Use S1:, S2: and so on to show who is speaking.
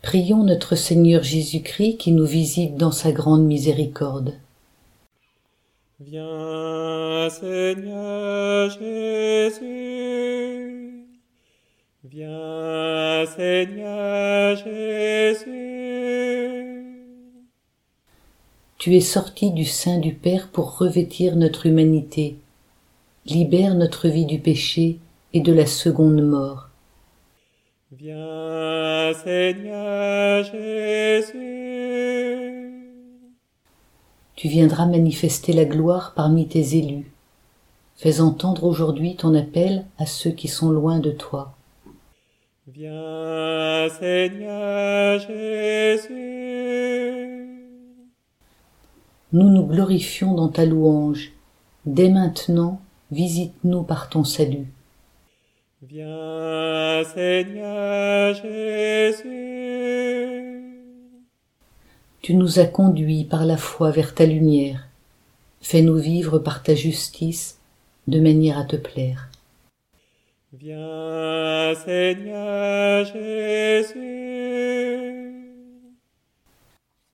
S1: Prions notre Seigneur Jésus-Christ qui nous visite dans sa grande miséricorde.
S2: Viens, Seigneur Jésus. Viens, Seigneur Jésus.
S1: Tu es sorti du sein du Père pour revêtir notre humanité. Libère notre vie du péché et de la seconde mort.
S2: Viens, Seigneur Jésus.
S1: Tu viendras manifester la gloire parmi tes élus. Fais entendre aujourd'hui ton appel à ceux qui sont loin de toi.
S2: Viens, Seigneur Jésus.
S1: Nous nous glorifions dans ta louange. Dès maintenant, visite-nous par ton salut.
S2: Viens, Seigneur Jésus.
S1: Tu nous as conduits par la foi vers ta lumière. Fais-nous vivre par ta justice, de manière à te plaire.
S2: Viens, Seigneur Jésus.